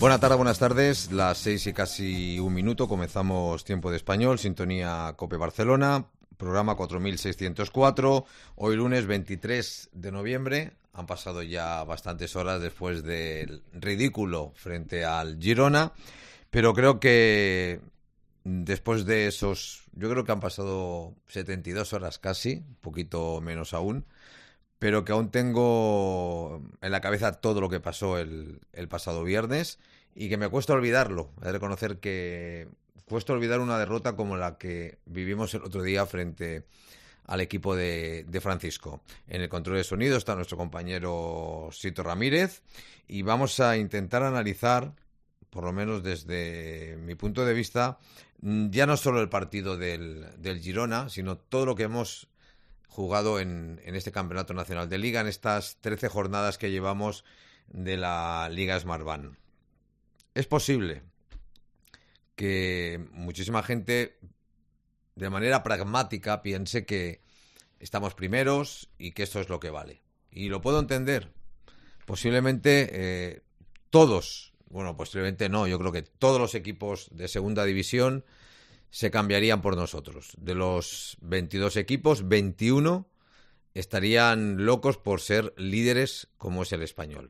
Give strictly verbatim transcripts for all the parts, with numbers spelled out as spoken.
Buenas tardes, buenas tardes. Las seis y casi un minuto. Comenzamos Tiempo de Español, sintonía COPE Barcelona, programa cuatro mil seiscientos cuatro. Hoy lunes veintitrés de noviembre. Han pasado ya bastantes horas después del ridículo frente al Girona, pero creo que después de esos, yo creo que han pasado setenta y dos horas casi, un poquito menos aún, pero que aún tengo en la cabeza todo lo que pasó el, el pasado viernes y que me cuesta olvidarlo. He de reconocer que cuesta olvidar una derrota como la que vivimos el otro día frente al equipo de, de Francisco. En el control de sonido está nuestro compañero Sito Ramírez y vamos a intentar analizar, por lo menos desde mi punto de vista, ya no solo el partido del, del Girona, sino todo lo que hemos jugado en, en este Campeonato Nacional de Liga, en estas trece jornadas que llevamos de la Liga Smartbank. Es posible que muchísima gente, de manera pragmática, piense que estamos primeros y que esto es lo que vale. Y lo puedo entender. Posiblemente eh, todos, bueno, posiblemente no, yo creo que todos los equipos de segunda división se cambiarían por nosotros. De los veintidós equipos, veintiuno estarían locos por ser líderes como es el Español.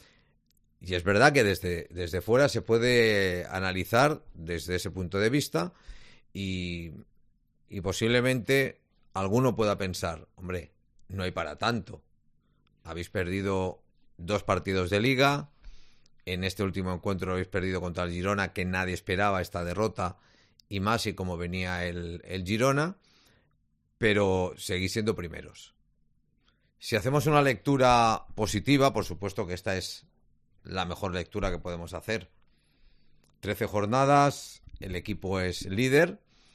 Y es verdad que desde, desde fuera se puede analizar desde ese punto de vista y, y posiblemente alguno pueda pensar, hombre, no hay para tanto. Habéis perdido dos partidos de Liga, en este último encuentro habéis perdido contra el Girona, que nadie esperaba esta derrota, y más y como venía el, el Girona, pero seguís siendo primeros. Si hacemos una lectura positiva, por supuesto que esta es la mejor lectura que podemos hacer. trece jornadas, el equipo es líder,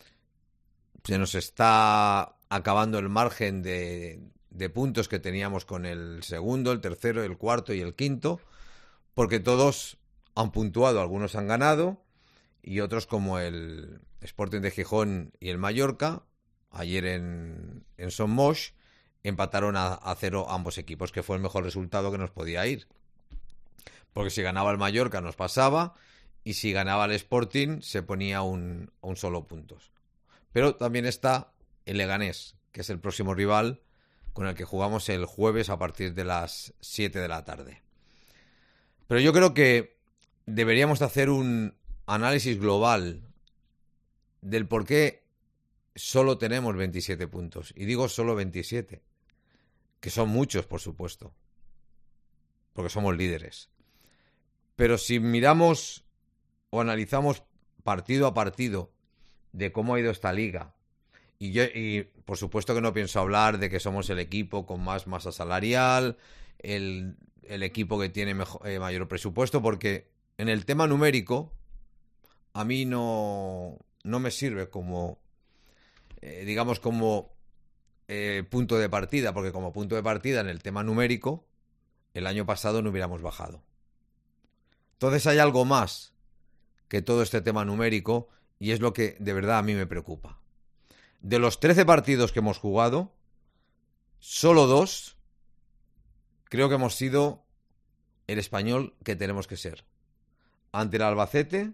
se nos está acabando el margen de, de puntos que teníamos con el segundo, el tercero, el cuarto y el quinto, porque todos han puntuado, algunos han ganado, y otros como el Sporting de Gijón y el Mallorca, ayer en, en Son Moix, empataron a, a cero ambos equipos, que fue el mejor resultado que nos podía ir. Porque si ganaba el Mallorca nos pasaba, y si ganaba el Sporting se ponía un, un solo puntos. Pero también está el Leganés, que es el próximo rival con el que jugamos el jueves a partir de las siete de la tarde. Pero yo creo que deberíamos de hacer un análisis global del por qué solo tenemos veintisiete puntos. Y digo solo veintisiete, que son muchos, por supuesto, porque somos líderes. Pero si miramos o analizamos partido a partido de cómo ha ido esta liga, y, yo, y por supuesto que no pienso hablar de que somos el equipo con más masa salarial, el, el equipo que tiene mejor, eh, mayor presupuesto, porque en el tema numérico a mí no, no me sirve como, eh, digamos, como eh, punto de partida, porque como punto de partida en el tema numérico, el año pasado no hubiéramos bajado. Entonces hay algo más que todo este tema numérico y es lo que de verdad a mí me preocupa. De los trece partidos que hemos jugado, solo dos creo que hemos sido el Español que tenemos que ser. Ante el Albacete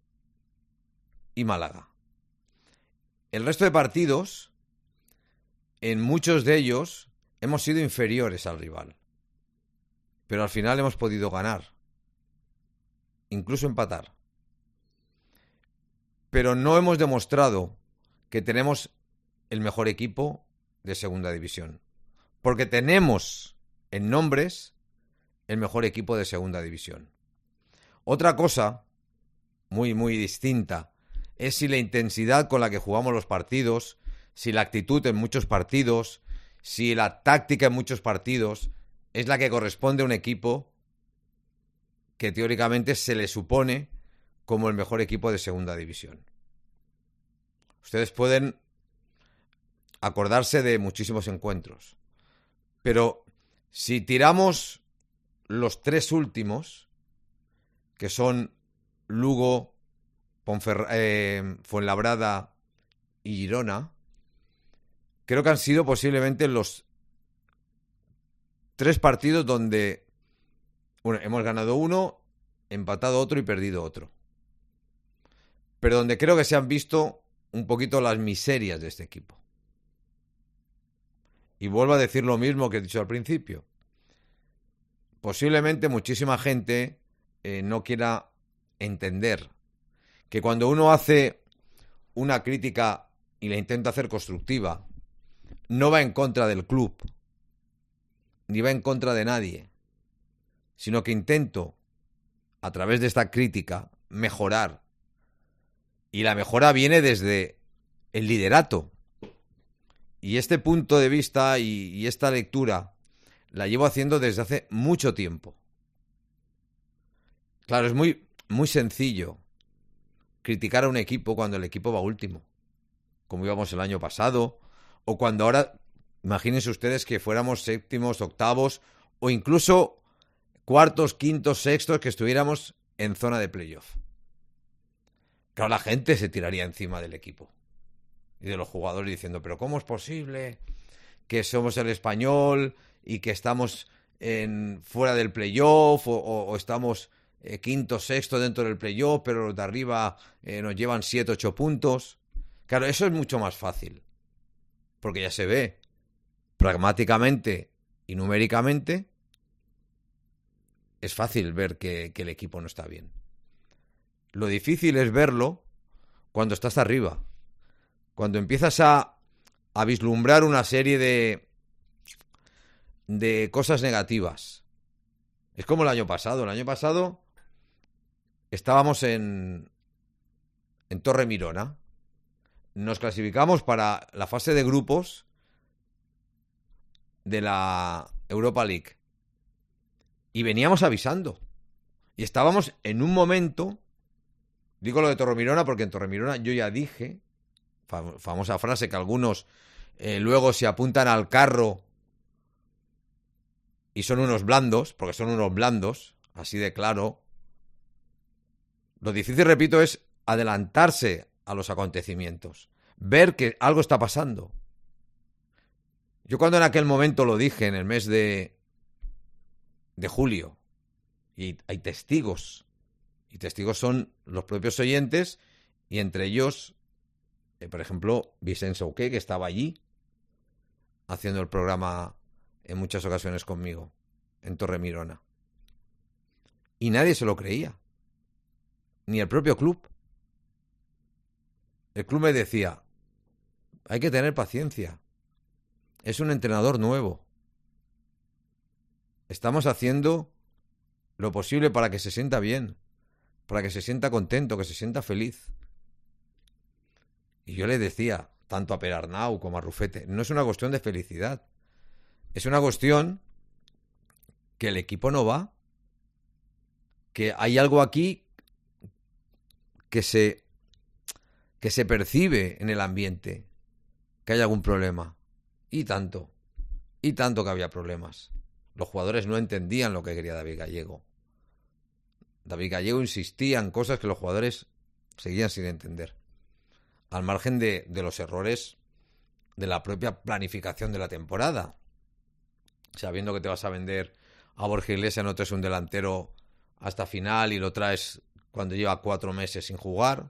y Málaga. El resto de partidos, en muchos de ellos, hemos sido inferiores al rival. Pero al final hemos podido ganar. Incluso empatar. Pero no hemos demostrado que tenemos el mejor equipo de segunda división. Porque tenemos en nombres el mejor equipo de segunda división. Otra cosa muy, muy distinta es si la intensidad con la que jugamos los partidos, si la actitud en muchos partidos, si la táctica en muchos partidos es la que corresponde a un equipo que teóricamente se le supone como el mejor equipo de segunda división. Ustedes pueden acordarse de muchísimos encuentros, pero si tiramos los tres últimos, que son Lugo, Ponfer- eh, Fuenlabrada y Girona, creo que han sido posiblemente los tres partidos donde bueno, hemos ganado uno empatado otro y perdido otro. Pero donde creo que se han visto un poquito las miserias de este equipo. Y vuelvo a decir lo mismo que he dicho al principio. Posiblemente muchísima gente eh, no quiera entender que cuando uno hace una crítica y la intenta hacer constructiva, no va en contra del club, ni va en contra de nadie, sino que intento, a través de esta crítica, mejorar. Y la mejora viene desde el liderato. Y este punto de vista y, y esta lectura la llevo haciendo desde hace mucho tiempo. Claro, es muy, muy sencillo criticar a un equipo cuando el equipo va último, como íbamos el año pasado, o cuando ahora, imagínense ustedes que fuéramos séptimos, octavos, o incluso cuartos, quintos, sextos, que estuviéramos en zona de playoff. Claro, la gente se tiraría encima del equipo y de los jugadores diciendo, pero ¿cómo es posible que somos el Español y que estamos en, fuera del playoff o, o, o estamos eh, quinto, sexto dentro del playoff, pero los de arriba eh, nos llevan siete, ocho puntos? Claro, eso es mucho más fácil, porque ya se ve pragmáticamente y numéricamente, es fácil ver que, que el equipo no está bien. Lo difícil es verlo cuando estás arriba, cuando empiezas a, a vislumbrar una serie de, de cosas negativas. Es como el año pasado. El año pasado estábamos en, en Torre Mirona. Nos clasificamos para la fase de grupos de la Europa League. Y veníamos avisando. Y estábamos en un momento... Digo lo de Torremirona porque en Torremirona yo ya dije, fam- famosa frase que algunos eh, luego se apuntan al carro y son unos blandos, porque son unos blandos, así de claro. Lo difícil, repito, es adelantarse a los acontecimientos, ver que algo está pasando. Yo cuando en aquel momento lo dije, en el mes de, de julio, y hay testigos, y testigos son los propios oyentes, y entre ellos, eh, por ejemplo, Vicente Souqué, que estaba allí, haciendo el programa en muchas ocasiones conmigo, en Torremirona. Y nadie se lo creía, ni el propio club. El club me decía, hay que tener paciencia, es un entrenador nuevo. Estamos haciendo lo posible para que se sienta bien, para que se sienta contento, que se sienta feliz. Y yo le decía, tanto a Perarnau como a Rufete, no es una cuestión de felicidad, es una cuestión que el equipo no va, que hay algo aquí que se, que se percibe en el ambiente, que hay algún problema. Y tanto, y tanto que había problemas. Los jugadores no entendían lo que quería David Gallego. David Gallego insistía en cosas que los jugadores seguían sin entender. Al margen de, de los errores de la propia planificación de la temporada. Sabiendo que te vas a vender a Borja Iglesias, no traes un delantero hasta final y lo traes cuando lleva cuatro meses sin jugar.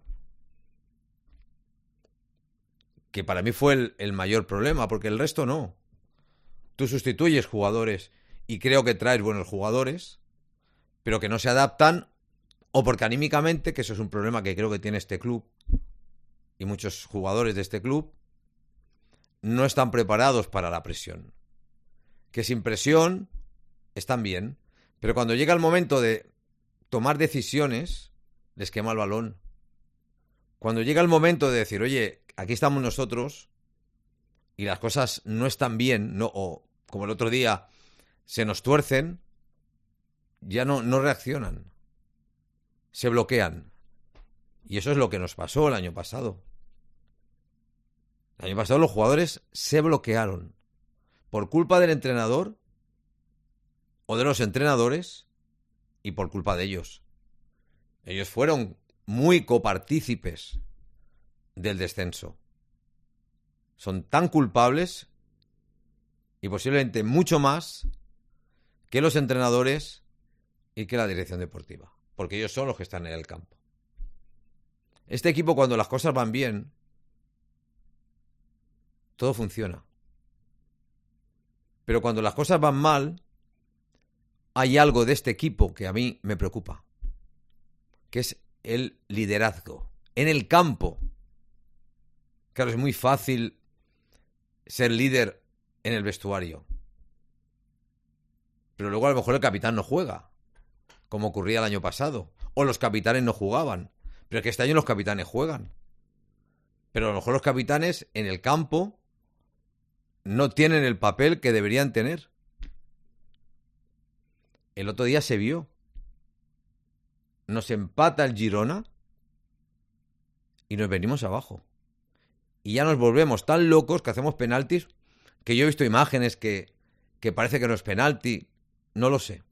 Que para mí fue el, el mayor problema, porque el resto no. Tú sustituyes jugadores y creo que traes buenos jugadores, pero que no se adaptan, o porque anímicamente, que eso es un problema que creo que tiene este club y muchos jugadores de este club, no están preparados para la presión. Que sin presión están bien, pero cuando llega el momento de tomar decisiones, les quema el balón. Cuando llega el momento de decir, oye, aquí estamos nosotros y las cosas no están bien, no, o como el otro día se nos tuercen, ya no, no reaccionan, se bloquean. Y eso es lo que nos pasó el año pasado. El año pasado los jugadores se bloquearon por culpa del entrenador o de los entrenadores y por culpa de ellos. Ellos fueron muy copartícipes del descenso. Son tan culpables y posiblemente mucho más que los entrenadores y que la dirección deportiva. porque ellos son los que están en el campo. Este equipo, cuando las cosas van bien, todo funciona. Pero cuando las cosas van mal, hay algo de este equipo que a mí me preocupa, que es el liderazgo. En el campo, claro, es muy fácil ser líder en el vestuario, pero luego a lo mejor el capitán no juega, como ocurría el año pasado, o los capitanes no jugaban, pero es que este año los capitanes juegan. Pero a lo mejor los capitanes en el campo no tienen el papel que deberían tener. El otro día se vio. Nos empata el Girona y nos venimos abajo. Y ya nos volvemos tan locos que hacemos penaltis, que yo he visto imágenes que, que parece que no es penalti. No lo sé.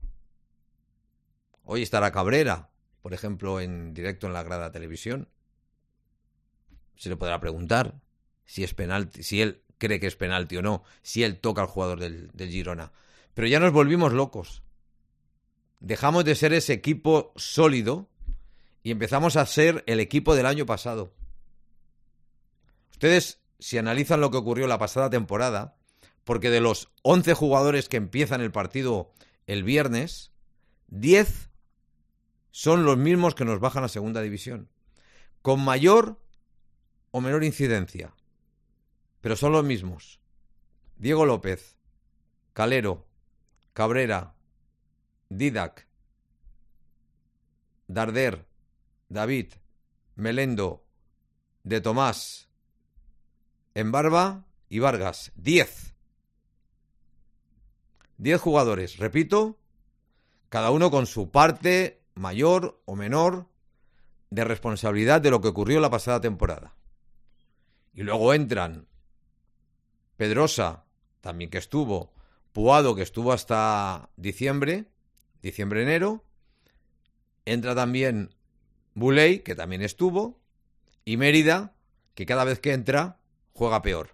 Hoy estará Cabrera, por ejemplo, en directo en la grada de televisión. Se le podrá preguntar si es penalti, si él cree que es penalti o no, si él toca al jugador del, del Girona. Pero ya nos volvimos locos. Dejamos de ser ese equipo sólido y empezamos a ser el equipo del año pasado. Ustedes, si analizan lo que ocurrió la pasada temporada, porque de los once jugadores que empiezan el partido el viernes, diez son los mismos que nos bajan a segunda división, con mayor o menor incidencia, pero son los mismos. Diego López, Calero, Cabrera, Didac, Darder, David, Melendo, De Tomás, Embarba y Vargas. Diez. Diez jugadores, repito, cada uno con su parte mayor o menor de responsabilidad de lo que ocurrió la pasada temporada. Y luego entran Pedrosa, también que estuvo, Puado, que estuvo hasta diciembre, diciembre-enero, entra también Buley, que también estuvo, y Mérida, que cada vez que entra juega peor.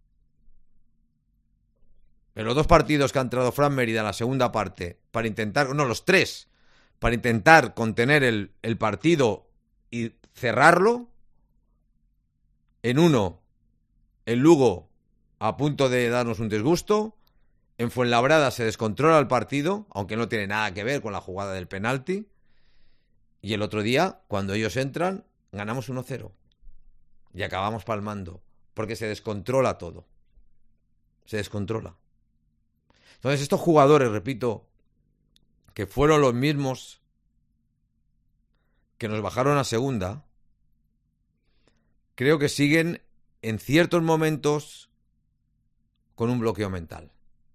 En los dos partidos que ha entrado Fran Mérida en la segunda parte, para intentar, no, los tres, para intentar contener el, el partido y cerrarlo, en uno, el Lugo a punto de darnos un disgusto, en Fuenlabrada se descontrola el partido, aunque no tiene nada que ver con la jugada del penalti, y el otro día, cuando ellos entran, ganamos uno cero y acabamos palmando, porque se descontrola todo, se descontrola. Entonces estos jugadores, repito, que fueron los mismos que nos bajaron a segunda, creo que siguen en ciertos momentos con un bloqueo mental.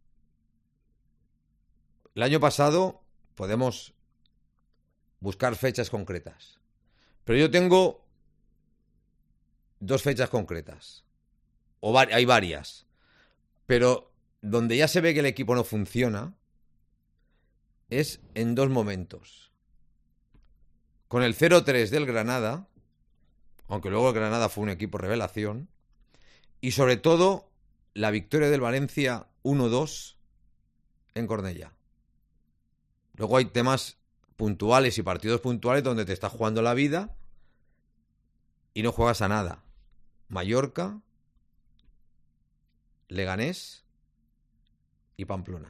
El año pasado podemos buscar fechas concretas, pero yo tengo dos fechas concretas, o va- hay varias, pero donde ya se ve que el equipo no funciona es en dos momentos. Con el cero tres del Granada, aunque luego el Granada fue un equipo revelación, y sobre todo la victoria del Valencia uno dos en Cornellá. Luego hay temas puntuales y partidos puntuales donde te estás jugando la vida y no juegas a nada. Mallorca, Leganés y Pamplona.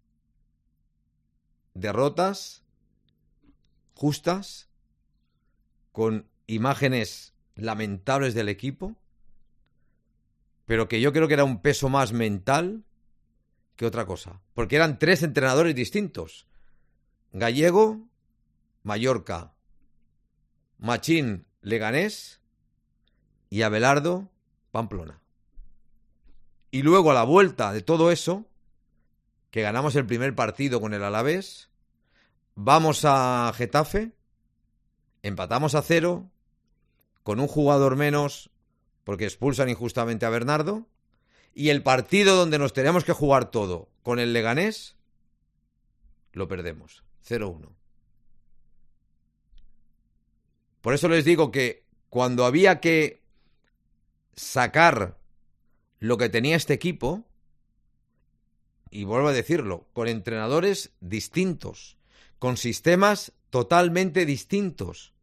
Derrotas justas, con imágenes lamentables del equipo, pero que yo creo que era un peso más mental que otra cosa, porque eran tres entrenadores distintos: Gallego, Mallorca, Machín, Leganés, y Abelardo, Pamplona. Y luego, a la vuelta de todo eso, que ganamos el primer partido con el Alavés, vamos a Getafe, empatamos a cero, con un jugador menos, porque expulsan injustamente a Bernardo, y el partido donde nos tenemos que jugar todo, con el Leganés, lo perdemos, cero uno. Por eso les digo que cuando había que sacar lo que tenía este equipo, y vuelvo a decirlo, con entrenadores distintos, con sistemas totalmente distintos.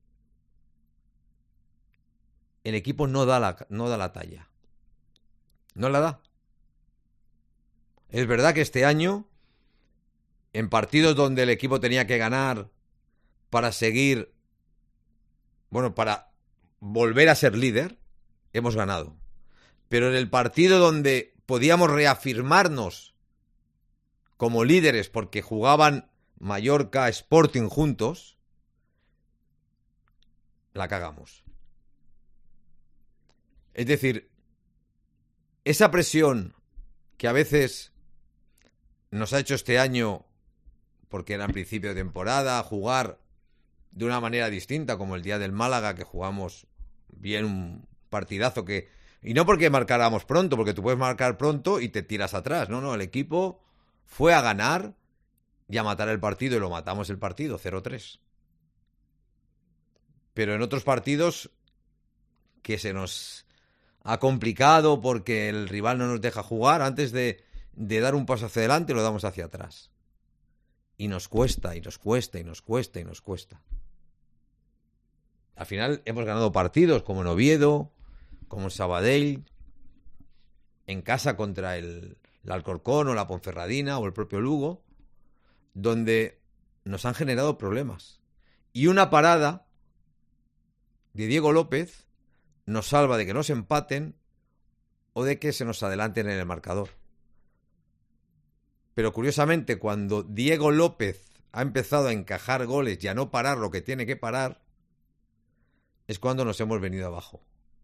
El equipo no da la, no da la talla. No la da. Es verdad que este año, en partidos donde el equipo tenía que ganar para seguir, bueno, para volver a ser líder, hemos ganado. Pero en el partido donde podíamos reafirmarnos como líderes porque jugaban Mallorca, Sporting juntos, la cagamos. Es decir, esa presión que a veces nos ha hecho este año, porque era el principio de temporada, jugar de una manera distinta, como el día del Málaga, que jugamos bien un partidazo que... Y no porque marcáramos pronto, porque tú puedes marcar pronto y te tiras atrás. No, no, el equipo fue a ganar y a matar el partido, y lo matamos el partido, cero tres. Pero en otros partidos que se nos ha complicado porque el rival no nos deja jugar, antes de, de dar un paso hacia adelante lo damos hacia atrás. Y nos cuesta, y nos cuesta, y nos cuesta, y nos cuesta. Al final hemos ganado partidos como en Oviedo, como en Sabadell, en casa contra el, el Alcorcón o la Ponferradina o el propio Lugo, donde nos han generado problemas. Y una parada de Diego López nos salva de que nos empaten o de que se nos adelanten en el marcador. Pero curiosamente, cuando Diego López ha empezado a encajar goles y a no parar lo que tiene que parar, es cuando nos hemos venido abajo.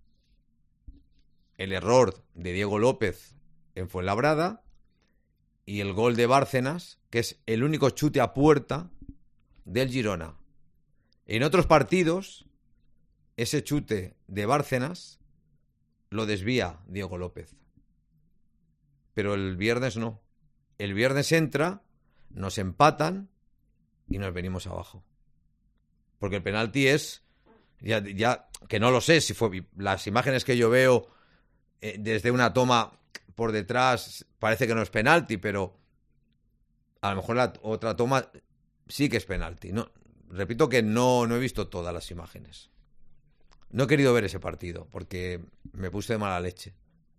El error de Diego López en Fuenlabrada y el gol de Bárcenas, que es el único chute a puerta del Girona. En otros partidos, ese chute de Bárcenas lo desvía Diego López. Pero el viernes no. El viernes entra, nos empatan y nos venimos abajo. Porque el penalti es... Ya, ya que no lo sé si fue... Las imágenes que yo veo eh, desde una toma por detrás parece que no es penalti, pero a lo mejor la otra toma sí que es penalti. No, repito que no, no he visto todas las imágenes. No he querido ver ese partido porque me puse de mala leche.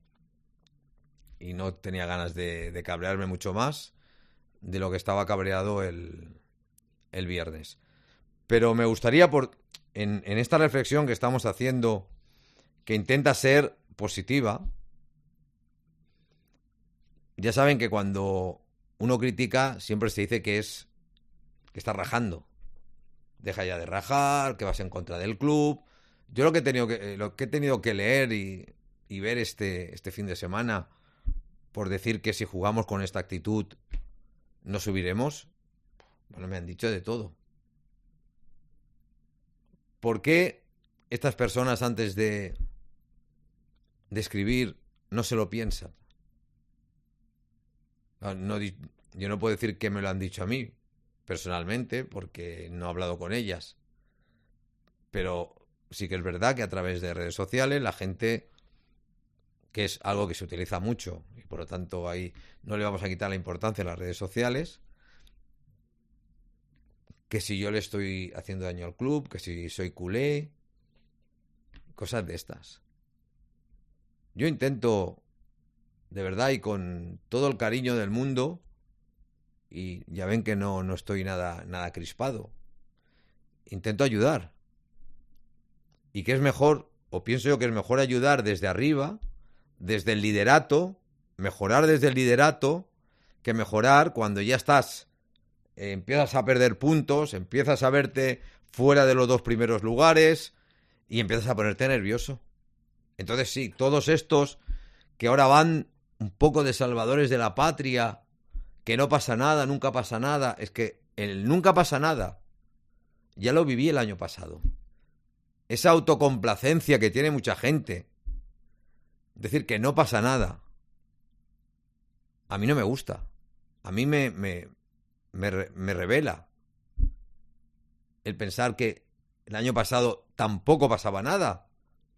Y no tenía ganas de, de cabrearme mucho más de lo que estaba cabreado el, el viernes. Pero me gustaría, por, en, en esta reflexión que estamos haciendo, que intenta ser positiva, ya saben que cuando uno critica siempre se dice que es que está rajando. Deja ya de rajar, que vas en contra del club. Yo lo que he tenido que, lo que, he tenido que leer y, y ver este, este fin de semana, por decir que si jugamos con esta actitud no subiremos, bueno, me han dicho de todo. ¿Por qué estas personas antes de, de escribir no se lo piensan? No, yo no puedo decir que me lo han dicho a mí personalmente porque no he hablado con ellas, pero sí que es verdad que a través de redes sociales la gente, que es algo que se utiliza mucho y por lo tanto ahí no le vamos a quitar la importancia a las redes sociales, que si yo le estoy haciendo daño al club, que si soy culé, cosas de estas. Yo intento, de verdad y con todo el cariño del mundo, y ya ven que no, no estoy nada, nada crispado, intento ayudar. Y que es mejor, o pienso yo que es mejor ayudar desde arriba, desde el liderato, mejorar desde el liderato, que mejorar cuando ya estás, eh, empiezas a perder puntos, empiezas a verte fuera de los dos primeros lugares y empiezas a ponerte nervioso. Entonces sí, todos estos que ahora van un poco de salvadores de la patria, que no pasa nada, nunca pasa nada, es que el nunca pasa nada ya lo viví el año pasado. Esa autocomplacencia que tiene mucha gente, decir que no pasa nada, a mí no me gusta. A mí me, me, me, me revela el pensar que el año pasado tampoco pasaba nada.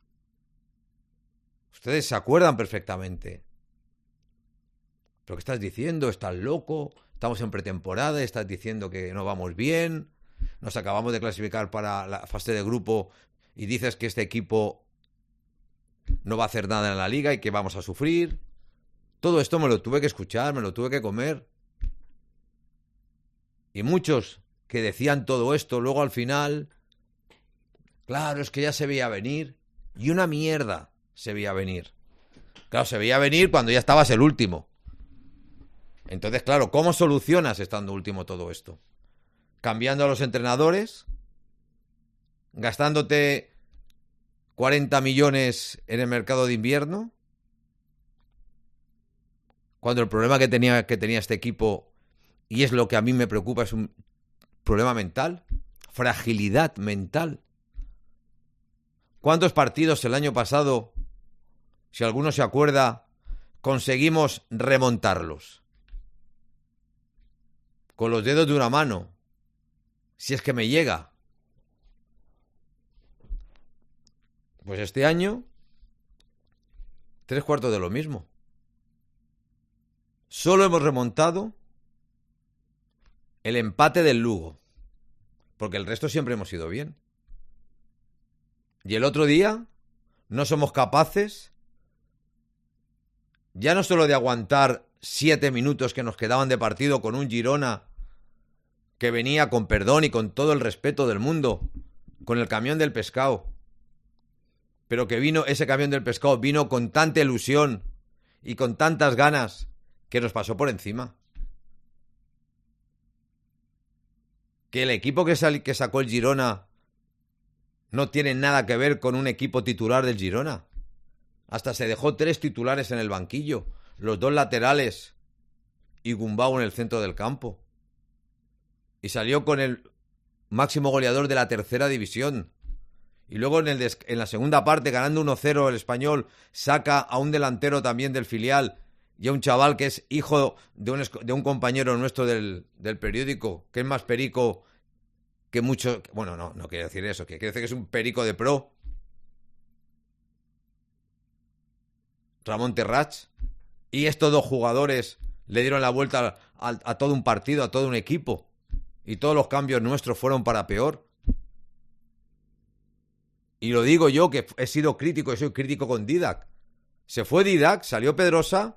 Ustedes se acuerdan perfectamente. ¿Pero qué estás diciendo? ¿Estás loco? Estamos en pretemporada, estás diciendo que no vamos bien, nos acabamos de clasificar para la fase de grupo y dices que este equipo no va a hacer nada en la liga y que vamos a sufrir. Todo esto me lo tuve que escuchar, me lo tuve que comer. Y muchos que decían todo esto, luego al final, claro, es que ya se veía venir. Y una mierda se veía venir. Claro, se veía venir cuando ya estabas el último. Entonces, claro, ¿cómo solucionas estando último todo esto? Cambiando a los entrenadores, gastándote cuarenta millones en el mercado de invierno, cuando el problema que tenía, que tenía este equipo, y es lo que a mí me preocupa, es un problema mental, fragilidad mental. ¿Cuántos partidos el año pasado, si alguno se acuerda, conseguimos remontarlos? Con los dedos de una mano, si es que me llega. Pues este año, tres cuartos de lo mismo. Solo hemos remontado el empate del Lugo, porque el resto siempre hemos ido bien. Y el otro día no somos capaces ya no solo de aguantar siete minutos que nos quedaban de partido con un Girona que venía con perdón y con todo el respeto del mundo, con el camión del pescado, pero que vino, ese camión del pescado vino con tanta ilusión y con tantas ganas que nos pasó por encima. Que el equipo que, sal, que sacó el Girona no tiene nada que ver con un equipo titular del Girona. Hasta se dejó tres titulares en el banquillo, los dos laterales y Gumbau en el centro del campo. Y salió con el máximo goleador de la tercera división. Y luego en, el des- en la segunda parte, ganando uno cero el Español, saca a un delantero también del filial y a un chaval que es hijo de un, de un compañero nuestro del, del periódico, que es más perico que mucho... Bueno, no, no quiere decir eso, que quiere decir que es un perico de pro. Ramón Terrach. Y estos dos jugadores le dieron la vuelta a, a, a todo un partido, a todo un equipo. Y todos los cambios nuestros fueron para peor. Y lo digo yo, que he sido crítico, y soy crítico con Didac. Se fue Didac, salió Pedrosa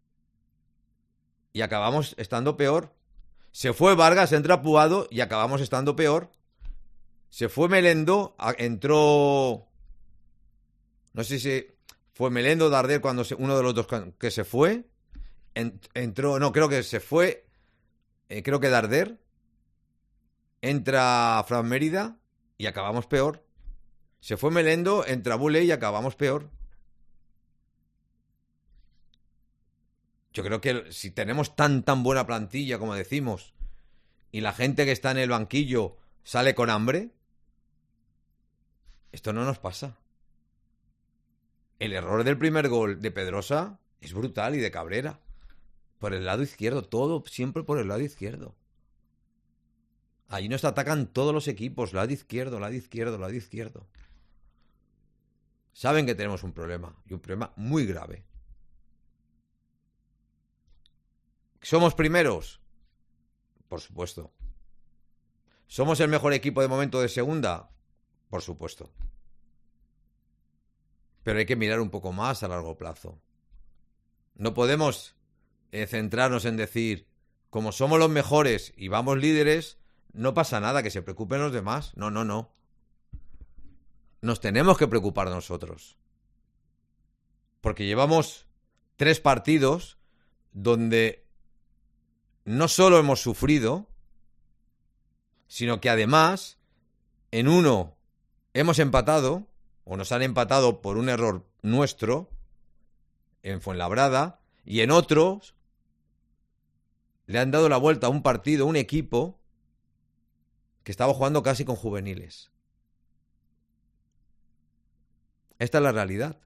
y acabamos estando peor. Se fue Vargas, entra Puado y acabamos estando peor. Se fue Melendo, entró... No sé si fue Melendo o Darder cuando se, uno de los dos que se fue. Entró, no, creo que se fue, eh, creo que Darder. Entra Fran Mérida y acabamos peor. Se fue Melendo, entra Bule y acabamos peor. Yo creo que si tenemos tan tan buena plantilla como decimos y la gente que está en el banquillo sale con hambre, esto no nos pasa. El error del primer gol de Pedrosa es brutal y de Cabrera. Por el lado izquierdo, todo siempre por el lado izquierdo. Ahí nos atacan todos los equipos, lado izquierdo, lado izquierdo, lado izquierdo. Saben que tenemos un problema, y un problema muy grave. ¿Somos primeros? Por supuesto. ¿Somos el mejor equipo de momento de segunda? Por supuesto. Pero hay que mirar un poco más a largo plazo. No podemos eh, centrarnos en decir, como somos los mejores y vamos líderes, no pasa nada, que se preocupen los demás. No, no, no. Nos tenemos que preocupar nosotros. Porque llevamos tres partidos donde no solo hemos sufrido, sino que además en uno hemos empatado, o nos han empatado por un error nuestro, en Fuenlabrada, y en otros le han dado la vuelta a un partido, un equipo que estaba jugando casi con juveniles. Esta es la realidad.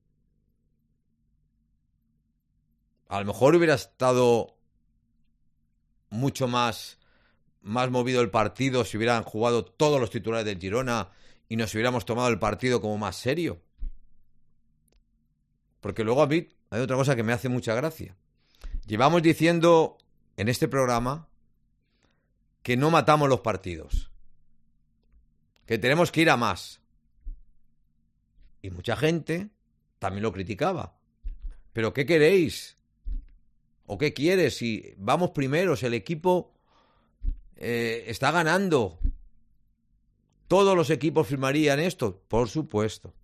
A lo mejor hubiera estado mucho más, más movido el partido si hubieran jugado todos los titulares del Girona y nos hubiéramos tomado el partido como más serio. Porque luego a mí hay otra cosa que me hace mucha gracia. Llevamos diciendo en este programa que no matamos los partidos, que tenemos que ir a más. Y mucha gente también lo criticaba. ¿Pero qué queréis? ¿O qué quieres? Si vamos primeros, el equipo eh, está ganando. ¿Todos los equipos firmarían esto? Por supuesto.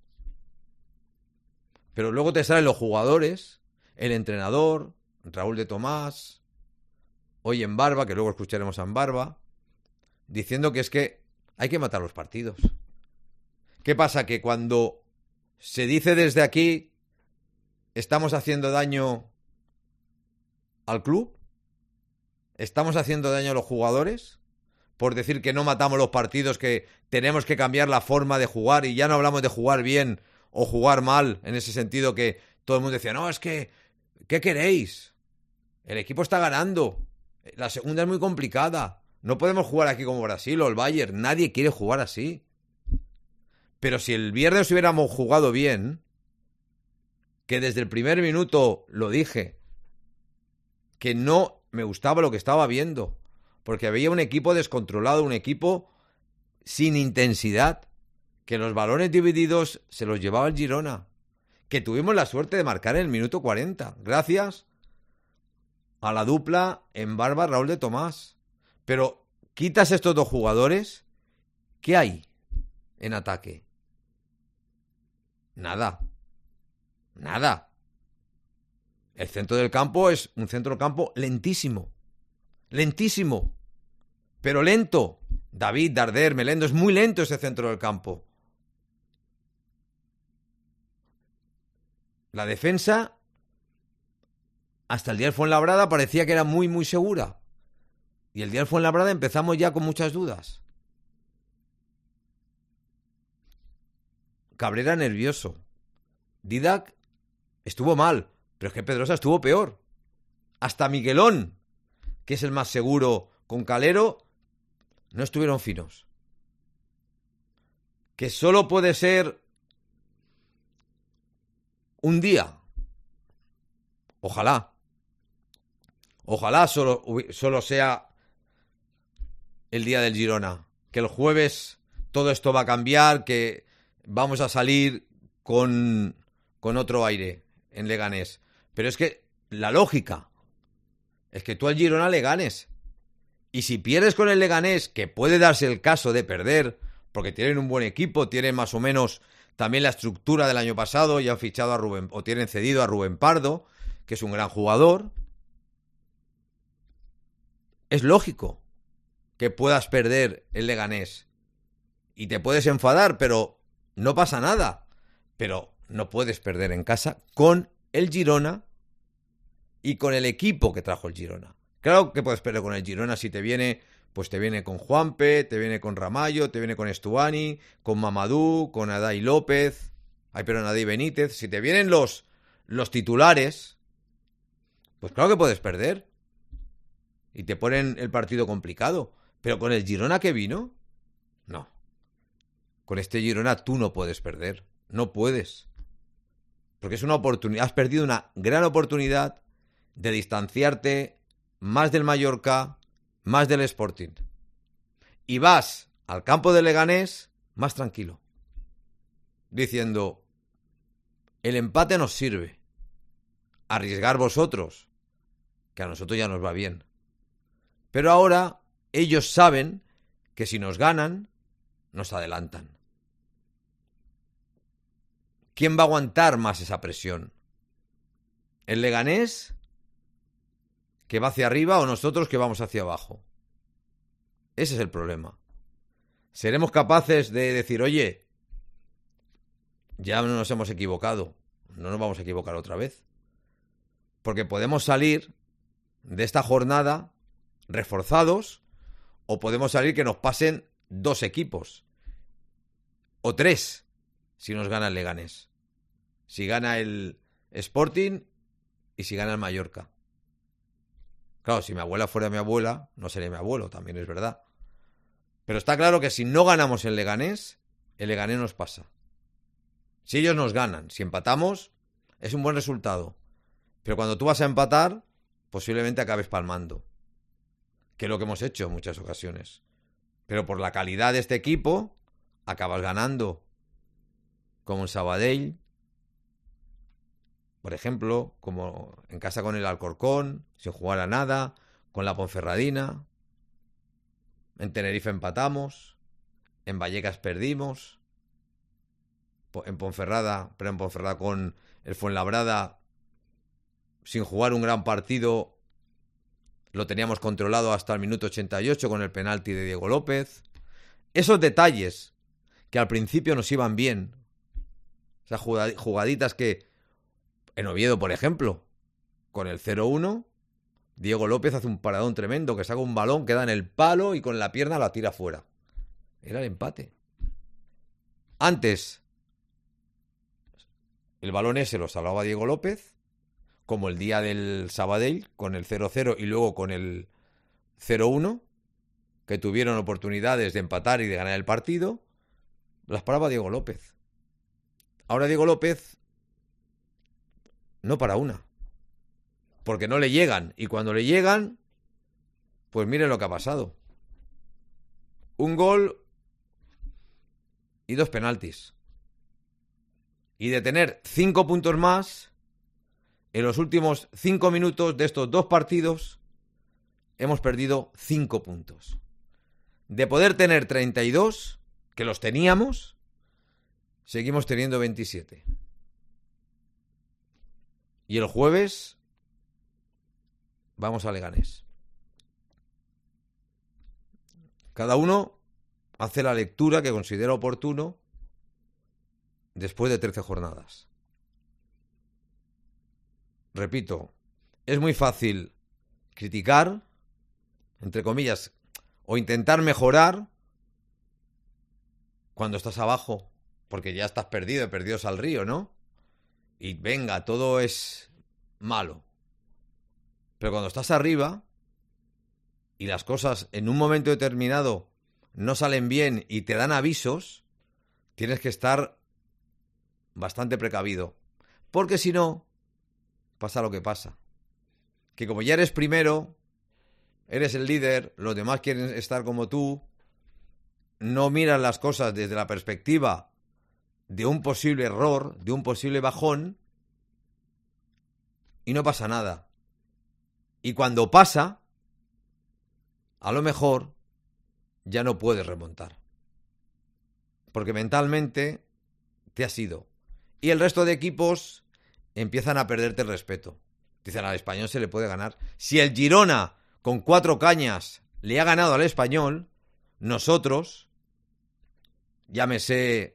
Pero luego te salen los jugadores, el entrenador, Raúl de Tomás, hoy en Barba, que luego escucharemos a en Barba, diciendo que es que hay que matar los partidos. ¿Qué pasa? Que cuando se dice desde aquí estamos haciendo daño al club, estamos haciendo daño a los jugadores, por decir que no matamos los partidos, que tenemos que cambiar la forma de jugar, y ya no hablamos de jugar bien o jugar mal, en ese sentido que todo el mundo decía, no, es que, ¿qué queréis? El equipo está ganando, la segunda es muy complicada, no podemos jugar aquí como Brasil o el Bayern, nadie quiere jugar así. Pero si el viernes hubiéramos jugado bien, que desde el primer minuto lo dije, que no me gustaba lo que estaba viendo, porque había un equipo descontrolado, un equipo sin intensidad, que los balones divididos se los llevaba el Girona, que tuvimos la suerte de marcar en el minuto cuarenta, gracias a la dupla en Barba Raúl de Tomás. Pero quitas estos dos jugadores, ¿qué hay en ataque? Nada. Nada. El centro del campo es un centro del campo lentísimo. Lentísimo. Pero lento. David, Darder, Melendo, es muy lento ese centro del campo. La defensa, hasta el día del Fuenlabrada, parecía que era muy, muy segura. Y el día del Fuenlabrada empezamos ya con muchas dudas. Cabrera nervioso. Didac estuvo mal, pero es que Pedrosa estuvo peor. Hasta Miguelón, que es el más seguro, con Calero, no estuvieron finos. Que solo puede ser un día. Ojalá. Ojalá solo, solo sea el día del Girona. Que el jueves todo esto va a cambiar, que vamos a salir con, con otro aire en Leganés. Pero es que la lógica es que tú al Girona le ganes. Y si pierdes con el Leganés, que puede darse el caso de perder, porque tienen un buen equipo, tienen más o menos también la estructura del año pasado, y han fichado a Rubén, o tienen cedido a Rubén Pardo, que es un gran jugador. Es lógico que puedas perder el Leganés. Y te puedes enfadar, pero no pasa nada. Pero no puedes perder en casa con el Girona y con el equipo que trajo el Girona. Claro que puedes perder con el Girona si te viene, pues te viene con Juanpe, te viene con Ramallo, te viene con Estuani, con Mamadou, con Adai López, ay, pero Adai Benítez. Si te vienen los, los titulares, pues claro que puedes perder. Y te ponen el partido complicado. Pero con el Girona que vino, no. Con este Girona tú no puedes perder. No puedes. Porque es una oportunidad. Has perdido una gran oportunidad de distanciarte más del Mallorca, más del Sporting. Y vas al campo de Leganés más tranquilo. Diciendo, el empate nos sirve. Arriesgar vosotros, que a nosotros ya nos va bien. Pero ahora ellos saben que si nos ganan, nos adelantan. ¿Quién va a aguantar más esa presión? ¿El Leganés, que va hacia arriba, o nosotros, que vamos hacia abajo? Ese es el problema. ¿Seremos capaces de decir, oye, ya no nos hemos equivocado, no nos vamos a equivocar otra vez? Porque podemos salir de esta jornada reforzados, o podemos salir que nos pasen dos equipos o tres si nos gana el Leganés, si gana el Sporting y si gana el Mallorca. Claro, si mi abuela fuera mi abuela, no sería mi abuelo, también es verdad. Pero está claro que si no ganamos el Leganés, el Leganés nos pasa. Si ellos nos ganan, si empatamos, es un buen resultado. Pero cuando tú vas a empatar, posiblemente acabes palmando. que es lo que hemos hecho en muchas ocasiones. Pero por la calidad de este equipo, acabas ganando. Como en Sabadell, por ejemplo, como en casa con el Alcorcón, sin jugar a nada, con la Ponferradina. En Tenerife empatamos, en Vallecas perdimos, en Ponferrada, pero en Ponferrada con el Fuenlabrada, sin jugar un gran partido, lo teníamos controlado hasta el minuto ochenta y ocho con el penalti de Diego López. Esos detalles que al principio nos iban bien, esas jugaditas que en Oviedo, por ejemplo, con el cero uno, Diego López hace un paradón tremendo, que saca un balón, queda en el palo y con la pierna la tira fuera. Era el empate. Antes, el balón ese lo salvaba Diego López, como el día del Sabadell, con el cero cero y luego con el cero uno, que tuvieron oportunidades de empatar y de ganar el partido, las paraba Diego López. Ahora Diego López no para una, porque no le llegan, y cuando le llegan, pues miren lo que ha pasado. Un gol y dos penaltis. Y de tener cinco puntos más, en los últimos cinco minutos de estos dos partidos, hemos perdido cinco puntos. De poder tener treinta y dos, que los teníamos, seguimos teniendo veintisiete. Y el jueves vamos a Leganés. Cada uno hace la lectura que considera oportuno después de trece jornadas. Repito, es muy fácil criticar, entre comillas, o intentar mejorar cuando estás abajo, porque ya estás perdido, perdidos al río, ¿no? Y venga, todo es malo. Pero cuando estás arriba y las cosas en un momento determinado no salen bien y te dan avisos, tienes que estar bastante precavido. Porque si no, pasa lo que pasa. Que como ya eres primero, eres el líder, los demás quieren estar como tú, no miras las cosas desde la perspectiva de un posible error, de un posible bajón, y no pasa nada. Y cuando pasa, a lo mejor ya no puedes remontar. Porque mentalmente te has ido. Y el resto de equipos empiezan a perderte el respeto. Dicen, al Español se le puede ganar. Si el Girona, con cuatro cañas, le ha ganado al Español, nosotros, llámese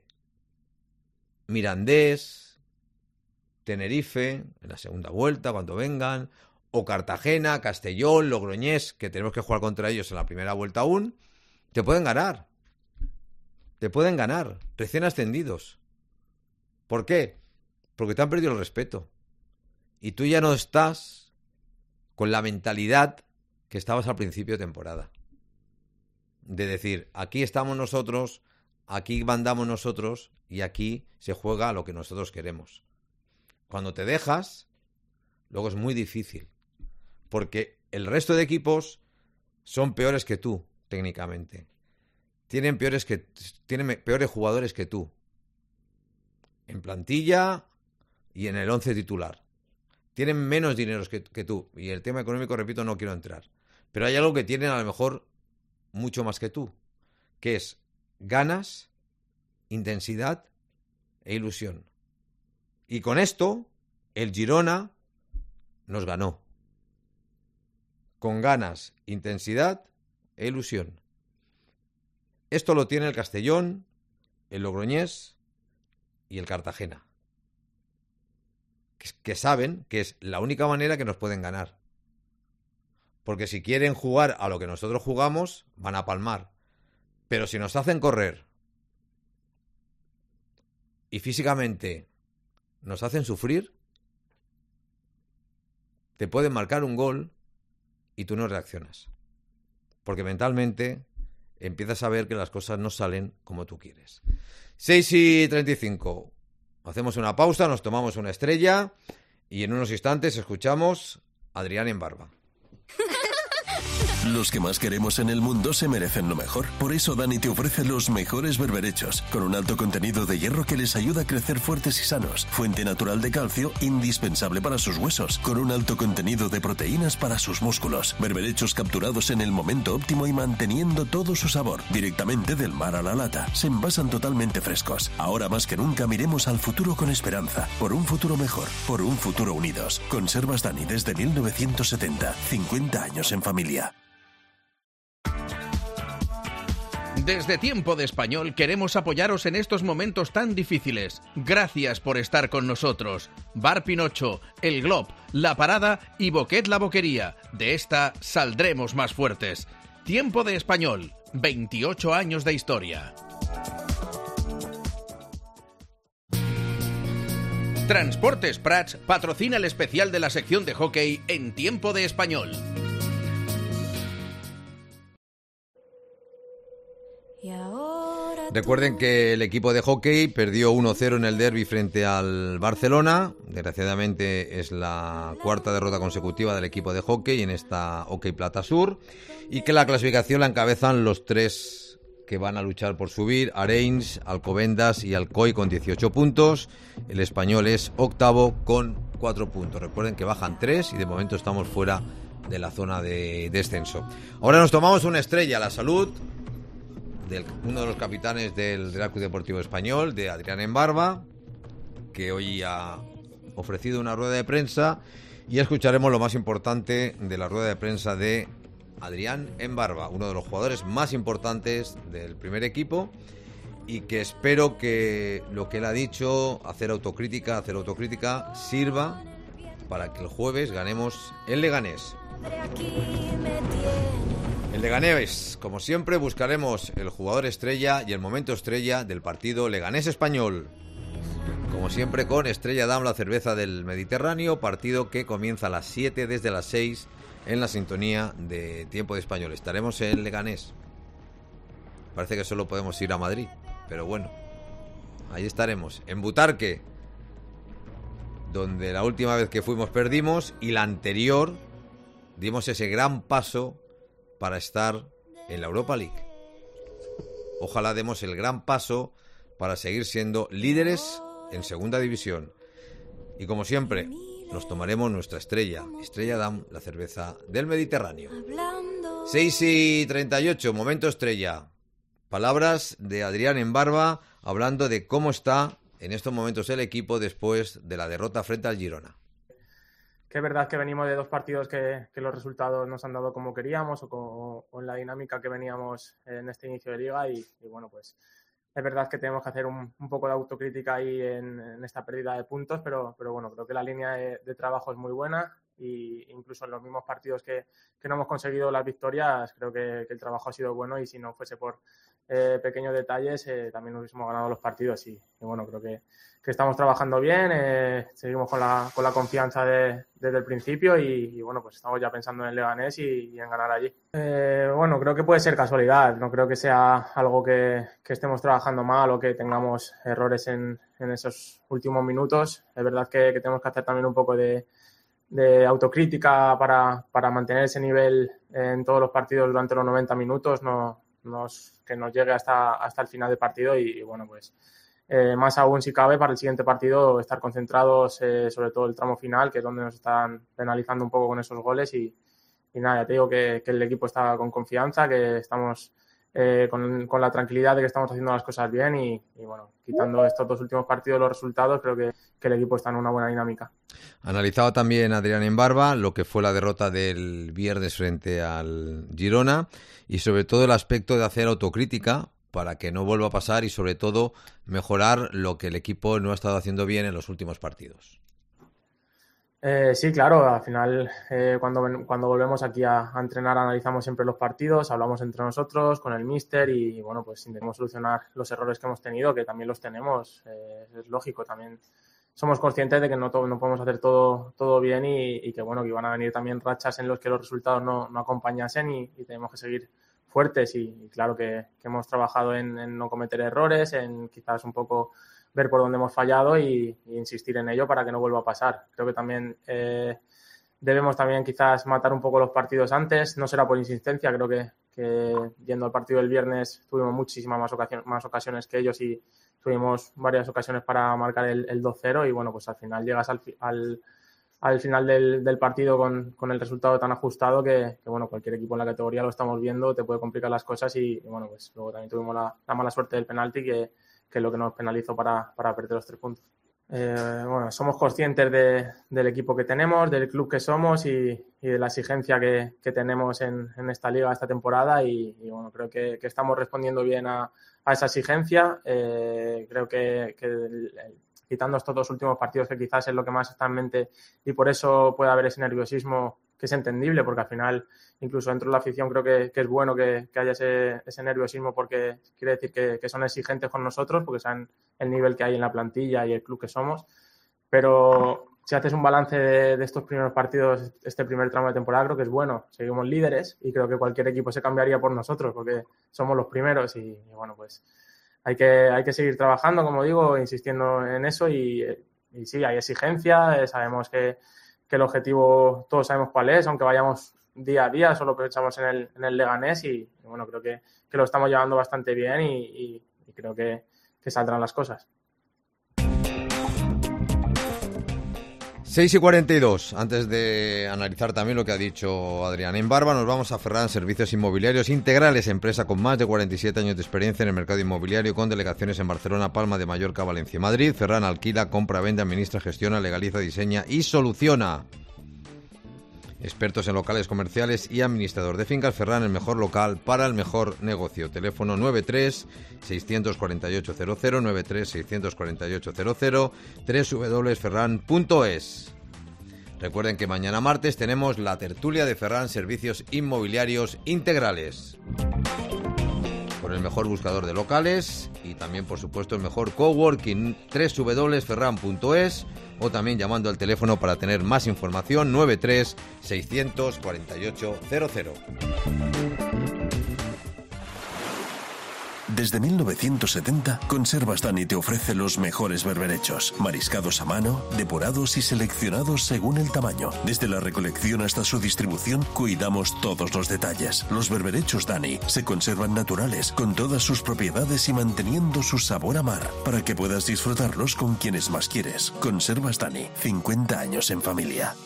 Mirandés, Tenerife, en la segunda vuelta, cuando vengan, o Cartagena, Castellón, Logroñés, que tenemos que jugar contra ellos en la primera vuelta aún, te pueden ganar. Te pueden ganar, recién ascendidos. ¿Por qué? Porque te han perdido el respeto. Y tú ya no estás con la mentalidad que estabas al principio de temporada. De decir, aquí estamos nosotros, aquí mandamos nosotros y aquí se juega a lo que nosotros queremos. Cuando te dejas, luego es muy difícil. Porque el resto de equipos son peores que tú, técnicamente. Tienen peores, que, tienen peores jugadores que tú. En plantilla y en el once titular. Tienen menos dinero que, que tú. Y el tema económico, repito, no quiero entrar. Pero hay algo que tienen a lo mejor mucho más que tú. Que es ganas, intensidad e ilusión. Y con esto, el Girona nos ganó. Con ganas, intensidad e ilusión. Esto lo tiene el Castellón, el Logroñés y el Cartagena. Que, que saben que es la única manera que nos pueden ganar. Porque si quieren jugar a lo que nosotros jugamos, van a palmar. Pero si nos hacen correr y físicamente nos hacen sufrir, te pueden marcar un gol y tú no reaccionas. Porque mentalmente empiezas a ver que las cosas no salen como tú quieres. seis y treinta y cinco. Hacemos una pausa, nos tomamos una estrella y en unos instantes escuchamos a Adrián en Barba. Los que más queremos en el mundo se merecen lo mejor. Por eso Dani te ofrece los mejores berberechos, con un alto contenido de hierro que les ayuda a crecer fuertes y sanos, fuente natural de calcio indispensable para sus huesos, con un alto contenido de proteínas para sus músculos. Berberechos capturados en el momento óptimo y manteniendo todo su sabor, directamente del mar a la lata. Se envasan totalmente frescos. Ahora más que nunca miremos al futuro con esperanza, por un futuro mejor, por un futuro unidos. Conservas Dani desde mil novecientos setenta, cincuenta años en familia. Desde Tiempo de Español queremos apoyaros en estos momentos tan difíciles. Gracias por estar con nosotros. Bar Pinocho, El Glob, La Parada y Boquet La Boquería. De esta saldremos más fuertes. Tiempo de Español, veintiocho años de historia. Transportes Prats patrocina el especial de la sección de hockey en Tiempo de Español. Recuerden que el equipo de hockey perdió uno cero en el derbi frente al Barcelona. Desgraciadamente es la cuarta derrota consecutiva del equipo de hockey en esta Hockey Plata Sur. Y que la clasificación la encabezan los tres que van a luchar por subir: Arenys, Alcobendas y Alcoy con dieciocho puntos. El Español es octavo con cuatro puntos. Recuerden que bajan tres y de momento estamos fuera de la zona de descenso. Ahora nos tomamos una estrella, la salud de uno de los capitanes del Real Club Deportivo Español, de Adrián Embarba, que hoy ha ofrecido una rueda de prensa y escucharemos lo más importante de la rueda de prensa de Adrián Embarba, uno de los jugadores más importantes del primer equipo, y que espero que lo que él ha dicho, hacer autocrítica, hacer autocrítica, sirva para que el jueves ganemos el Leganés. El Leganés, como siempre, buscaremos el jugador estrella y el momento estrella del partido Leganés Español. Como siempre, con Estrella Damm, la cerveza del Mediterráneo, partido que comienza a las siete, desde las seis, en la sintonía de Tiempo de Español. Estaremos en Leganés. Parece que solo podemos ir a Madrid, pero bueno, ahí estaremos. En Butarque, donde la última vez que fuimos perdimos, y la anterior dimos ese gran paso para estar en la Europa League. Ojalá demos el gran paso para seguir siendo líderes en segunda división. Y como siempre, nos tomaremos nuestra estrella, Estrella Damm, la cerveza del Mediterráneo. seis y treinta y ocho, momento estrella. Palabras de Adrián Embarba hablando de cómo está en estos momentos el equipo después de la derrota frente al Girona. Que es verdad que venimos de dos partidos que, que los resultados nos han dado como queríamos o, como, o en la dinámica que veníamos en este inicio de liga y, y bueno, pues es verdad que tenemos que hacer un, un poco de autocrítica ahí en, en esta pérdida de puntos, pero, pero bueno, creo que la línea de, de trabajo es muy buena y incluso en los mismos partidos que, que no hemos conseguido las victorias, creo que, que el trabajo ha sido bueno y si no fuese por eh, pequeños detalles eh, también hubiésemos ganado los partidos y, y bueno, creo que, que estamos trabajando bien, eh, seguimos con la, con la confianza de, desde el principio y, y bueno, pues estamos ya pensando en el Leganés y, y en ganar allí. Eh, bueno, creo que puede ser casualidad, no creo que sea algo que, que estemos trabajando mal o que tengamos errores en, en esos últimos minutos. Es verdad que, que tenemos que hacer también un poco de, de autocrítica para, para mantener ese nivel en todos los partidos durante los noventa minutos, no, nos, que nos llegue hasta, hasta el final del partido y, y bueno, pues Eh, más aún si cabe para el siguiente partido estar concentrados eh, sobre todo el tramo final, que es donde nos están penalizando un poco con esos goles y, y nada, ya te digo que, que el equipo está con confianza, que estamos eh, con, con la tranquilidad de que estamos haciendo las cosas bien y, y bueno, quitando estos dos últimos partidos los resultados, creo que, que el equipo está en una buena dinámica. Analizaba también Adrián Embarba lo que fue la derrota del viernes frente al Girona y sobre todo el aspecto de hacer autocrítica para que no vuelva a pasar y sobre todo mejorar lo que el equipo no ha estado haciendo bien en los últimos partidos. Eh, sí, claro, al final eh, cuando, cuando volvemos aquí a, a entrenar analizamos siempre los partidos, hablamos entre nosotros con el míster y bueno, pues intentamos solucionar los errores que hemos tenido, que también los tenemos, eh, es lógico, también somos conscientes de que no, todo, no podemos hacer todo, todo bien y, y que bueno, que iban a venir también rachas en los que los resultados no, no acompañasen y, y tenemos que seguir fuertes y, y claro que, que hemos trabajado en, en no cometer errores, en quizás un poco ver por dónde hemos fallado y, y insistir en ello para que no vuelva a pasar. Creo que también eh, debemos también quizás matar un poco los partidos antes. No será por insistencia, creo que, que yendo al partido del viernes tuvimos muchísimas más ocasiones, más ocasiones que ellos y tuvimos varias ocasiones para marcar el, el dos cero y bueno, pues al final llegas al, al, al final del, del partido con, con el resultado tan ajustado que, que bueno, cualquier equipo en la categoría lo estamos viendo, te puede complicar las cosas y, y bueno, pues luego también tuvimos la, la mala suerte del penalti que, que es lo que nos penalizó para, para perder los tres puntos. Eh, bueno, somos conscientes de, del equipo que tenemos, del club que somos y, y de la exigencia que, que tenemos en, en esta liga esta temporada y, y bueno, creo que, que estamos respondiendo bien a, a esa exigencia. Eh, creo que, que el, el, quitando estos dos últimos partidos que quizás es lo que más está en mente y por eso puede haber ese nerviosismo que es entendible porque al final incluso dentro de la afición creo que, que es bueno que, que haya ese, ese nerviosismo porque quiere decir que, que son exigentes con nosotros porque saben el nivel que hay en la plantilla y el club que somos, pero si haces un balance de, de estos primeros partidos, este primer tramo de temporada, creo que es bueno, seguimos líderes y creo que cualquier equipo se cambiaría por nosotros porque somos los primeros y, y bueno, pues hay que, hay que seguir trabajando, como digo, insistiendo en eso y, y sí, hay exigencia, sabemos que, que el objetivo todos sabemos cuál es, aunque vayamos día a día, solo pensamos en el, en el Leganés y, y bueno, creo que, que lo estamos llevando bastante bien y, y, y creo que, que saldrán las cosas. seis y cuarenta y dos. Antes de analizar también lo que ha dicho Adrián en Barba, nos vamos a Ferran Servicios Inmobiliarios Integrales, empresa con más de cuarenta y siete años de experiencia en el mercado inmobiliario, con delegaciones en Barcelona, Palma de Mallorca, Valencia y Madrid. Ferran alquila, compra, vende, administra, gestiona, legaliza, diseña y soluciona. Expertos en locales comerciales y administrador de fincas. Ferran, el mejor local para el mejor negocio. Teléfono nueve tres seis cuatro ocho cero cero, nueve tres seis cuatro ocho cero cero, doble u doble u doble u punto ferran punto es. Recuerden que mañana martes tenemos la tertulia de Ferran Servicios Inmobiliarios Integrales, con el mejor buscador de locales y también, por supuesto, el mejor coworking, doble u doble u doble u punto ferran punto es, o también llamando al teléfono para tener más información, nueve tres seis cuatro ocho cero cero. Desde mil novecientos setenta, Conservas Dani te ofrece los mejores berberechos, mariscados a mano, depurados y seleccionados según el tamaño. Desde la recolección hasta su distribución, cuidamos todos los detalles. Los berberechos Dani se conservan naturales, con todas sus propiedades y manteniendo su sabor a mar, para que puedas disfrutarlos con quienes más quieres. Conservas Dani, cincuenta años en familia.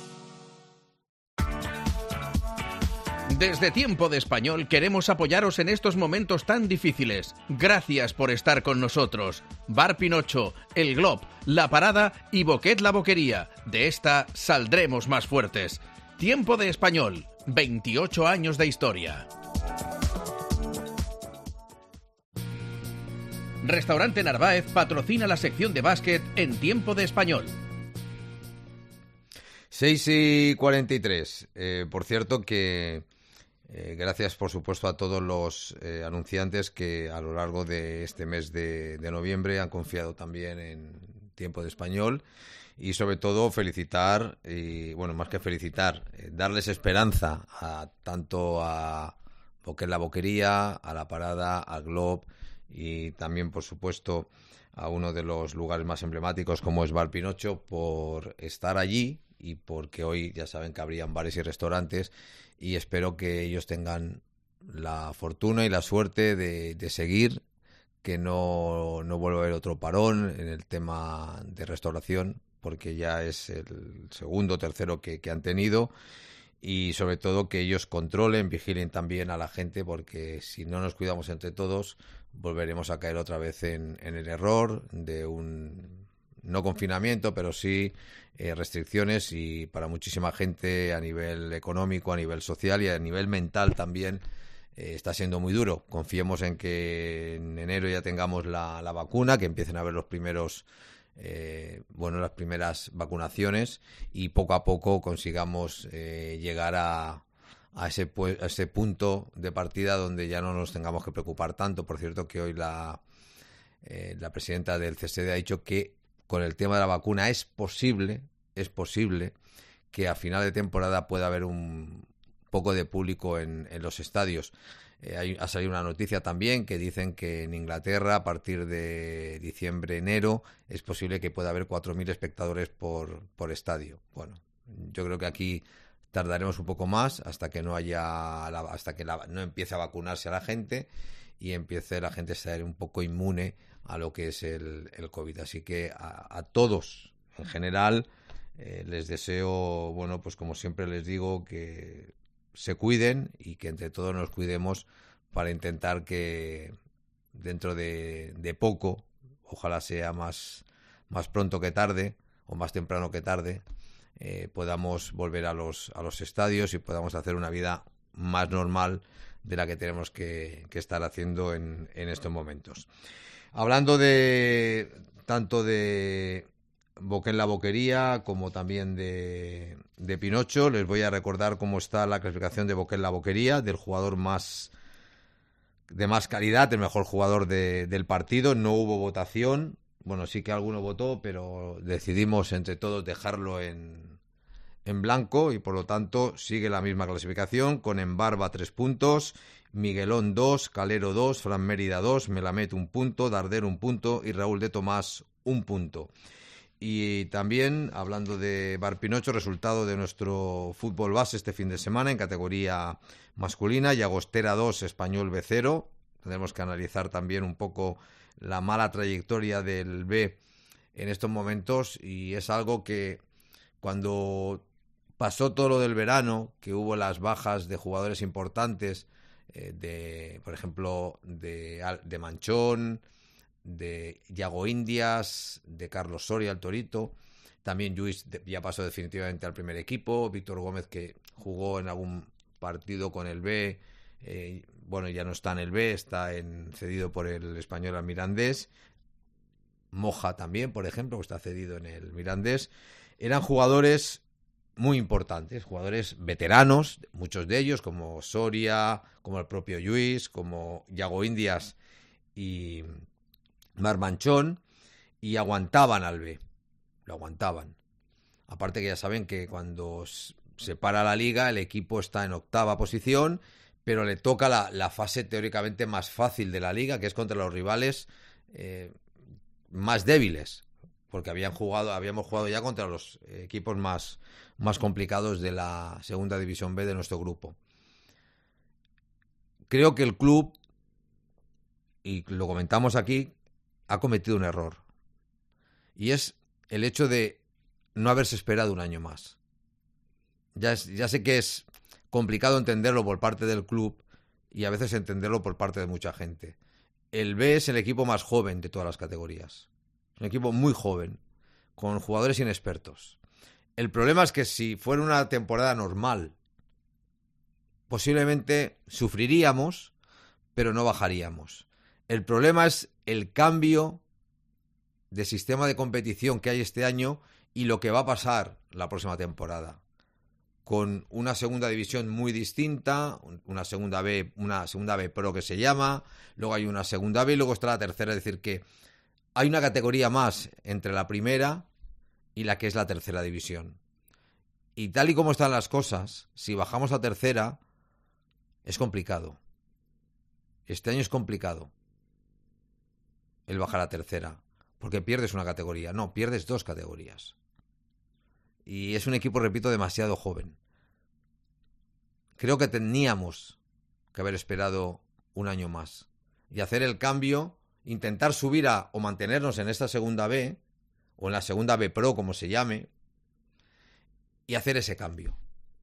Desde Tiempo de Español queremos apoyaros en estos momentos tan difíciles. Gracias por estar con nosotros. Bar Pinocho, El Glob, La Parada y Boquet la Boquería. De esta saldremos más fuertes. Tiempo de Español, veintiocho años de historia. Restaurante Narváez patrocina la sección de básquet en Tiempo de Español. seis y cuarenta y tres. Eh, por cierto que... Eh, gracias, por supuesto, a todos los eh, anunciantes que a lo largo de este mes de, de noviembre han confiado también en Tiempo de Español y, sobre todo, felicitar, y bueno, más que felicitar, eh, darles esperanza a tanto a Boquet la Boquería, a La Parada, al Glob y también, por supuesto, a uno de los lugares más emblemáticos como es Bar Pinocho por estar allí y porque hoy ya saben que habrían bares y restaurantes. Y espero que ellos tengan la fortuna y la suerte de, de seguir, que no, no vuelva a haber otro parón en el tema de restauración, porque ya es el segundo o tercero que, que han tenido, y sobre todo que ellos controlen, vigilen también a la gente, porque si no nos cuidamos entre todos, volveremos a caer otra vez en, en el error de un... no confinamiento, pero sí eh, restricciones y para muchísima gente a nivel económico, a nivel social y a nivel mental también eh, está siendo muy duro. Confiemos en que en enero ya tengamos la, la vacuna, que empiecen a haber los primeros, eh, bueno, las primeras vacunaciones y poco a poco consigamos eh, llegar a, a, ese, a ese punto de partida donde ya no nos tengamos que preocupar tanto. Por cierto, que hoy la, eh, la presidenta del C S D ha dicho que con el tema de la vacuna es posible, es posible que a final de temporada pueda haber un poco de público en, en los estadios. Eh, hay, ha salido una noticia también que dicen que en Inglaterra a partir de diciembre, enero, es posible que pueda haber cuatro mil espectadores por, por estadio. Bueno, yo creo que aquí tardaremos un poco más hasta que no haya la, hasta que la, no empiece a vacunarse a la gente y empiece la gente a ser un poco inmune a lo que es el, el COVID. Así que a, a todos en general eh, les deseo, bueno, pues como siempre les digo, que se cuiden y que entre todos nos cuidemos para intentar que dentro de, de poco, ojalá sea más, más pronto que tarde o más temprano que tarde, eh, podamos volver a los, a los estadios y podamos hacer una vida más normal de la que tenemos que, que estar haciendo en, en estos momentos. Hablando de tanto de Boquén la Boquería como también de, de Pinocho, les voy a recordar cómo está la clasificación de Boquén la Boquería, del jugador más de más calidad, el mejor jugador de, del partido. No hubo votación, bueno, sí que alguno votó, pero decidimos entre todos dejarlo en, en blanco y por lo tanto sigue la misma clasificación con Embarba tres puntos, Miguelón dos, Calero dos, Fran Mérida dos, Melamed un punto, Darder un punto y Raúl de Tomás un punto. Y también, hablando de Bar Pinocho, resultado de nuestro fútbol base este fin de semana en categoría masculina, Llagostera dos, Español B cero. Tendremos que analizar también un poco la mala trayectoria del B en estos momentos y es algo que cuando pasó todo lo del verano, que hubo las bajas de jugadores importantes, eh, de por ejemplo, de, de Manchón, de Yago Indias, de Carlos Soria, el Torito, también Lluís ya pasó definitivamente al primer equipo, Víctor Gómez que jugó en algún partido con el B, eh, bueno, ya no está en el B, está en, cedido por el Español al Mirandés, Moja también, por ejemplo, que está cedido en el Mirandés. Eran jugadores muy importantes, jugadores veteranos, muchos de ellos, como Soria, como el propio Lluís, como Yago Indias y Marmanchón, y aguantaban al B, lo aguantaban. Aparte que ya saben que cuando se para la liga el equipo está en octava posición, pero le toca la, la fase teóricamente más fácil de la liga, que es contra los rivales eh, más débiles, porque habían jugado, habíamos jugado ya contra los equipos más, más complicados de la segunda división B de nuestro grupo. Creo que el club, y lo comentamos aquí, ha cometido un error. Y es el hecho de no haberse esperado un año más. Ya, es, ya sé que es complicado entenderlo por parte del club y a veces entenderlo por parte de mucha gente. El B es el equipo más joven de todas las categorías. Un equipo muy joven, con jugadores inexpertos. El problema es que si fuera una temporada normal, posiblemente sufriríamos, pero no bajaríamos. El problema es el cambio de sistema de competición que hay este año y lo que va a pasar la próxima temporada. Con una segunda división muy distinta, una segunda B, una segunda B Pro que se llama, luego hay una segunda B y luego está la tercera, es decir que hay una categoría más entre la primera y la que es la tercera división. Y tal y como están las cosas, si bajamos a tercera, es complicado. Este año es complicado el bajar a tercera, porque pierdes una categoría. No, pierdes dos categorías. Y es un equipo, repito, demasiado joven. Creo que teníamos que haber esperado un año más y hacer el cambio, intentar subir a o mantenernos en esta segunda B o en la segunda B Pro, como se llame, y hacer ese cambio.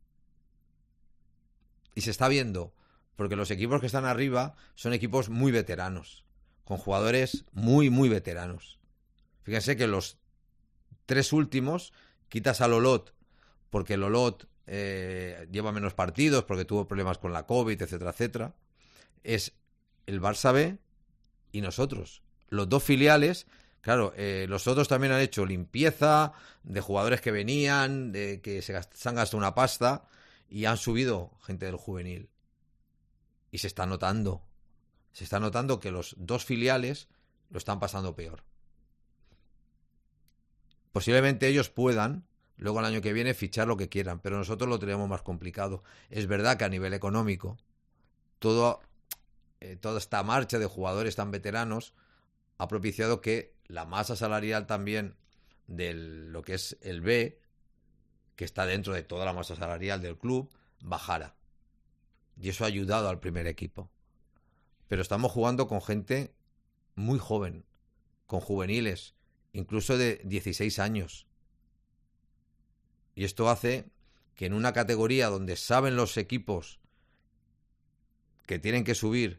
Y se está viendo, porque los equipos que están arriba son equipos muy veteranos, con jugadores muy, muy veteranos. Fíjense que los tres últimos, quitas al Olot, porque el Olot eh, lleva menos partidos, porque tuvo problemas con la COVID, etcétera, etcétera, es el Barça B y nosotros. Los dos filiales, claro, eh, los otros también han hecho limpieza de jugadores que venían, de que se, gast- se han gastado una pasta y han subido gente del juvenil. Y se está notando. Se está notando que los dos filiales lo están pasando peor. Posiblemente ellos puedan, luego el año que viene, fichar lo que quieran, pero nosotros lo tenemos más complicado. Es verdad que a nivel económico, todo, eh, toda esta marcha de jugadores tan veteranos ha propiciado que la masa salarial también de lo que es el B que está dentro de toda la masa salarial del club, bajara. Y eso ha ayudado al primer equipo. Pero estamos jugando con gente muy joven, con juveniles, incluso de dieciséis años. Y esto hace que en una categoría donde saben los equipos que tienen que subir,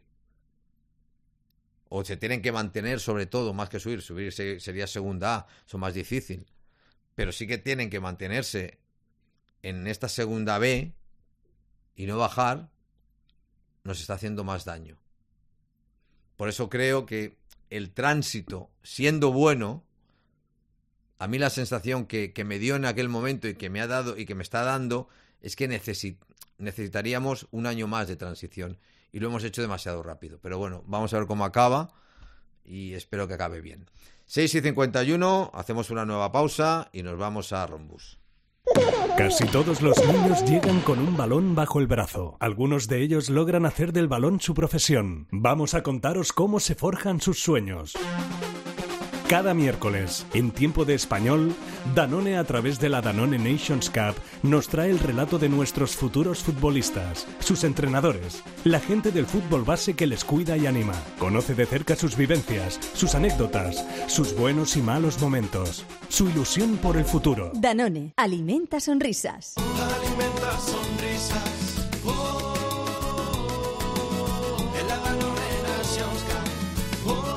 o se tienen que mantener sobre todo, más que subir, subir sería segunda A, eso es más difícil, pero sí que tienen que mantenerse en esta segunda B y no bajar, nos está haciendo más daño. Por eso creo que el tránsito, siendo bueno, a mí la sensación que, que me dio en aquel momento y que me ha dado y que me está dando es que necesit, necesitaríamos un año más de transición y lo hemos hecho demasiado rápido. Pero bueno, vamos a ver cómo acaba y espero que acabe bien. seis y cincuenta y uno, hacemos una nueva pausa y nos vamos a Rhombus. Casi todos los niños llegan con un balón bajo el brazo. Algunos de ellos logran hacer del balón su profesión. Vamos a contaros cómo se forjan sus sueños. Cada miércoles, en Tiempo de Español, Danone, a través de la Danone Nations Cup, nos trae el relato de nuestros futuros futbolistas, sus entrenadores, la gente del fútbol base que les cuida y anima. Conoce de cerca sus vivencias, sus anécdotas, sus buenos y malos momentos, su ilusión por el futuro. Danone, alimenta sonrisas. Alimenta sonrisas. Oh, en la Danone Nations Cup. Oh.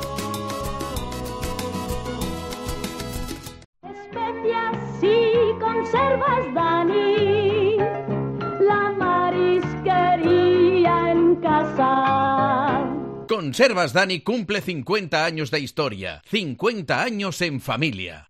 Si conservas, Dani, la marisquería en casa. Conservas Dani cumple cincuenta años de historia, cincuenta años en familia.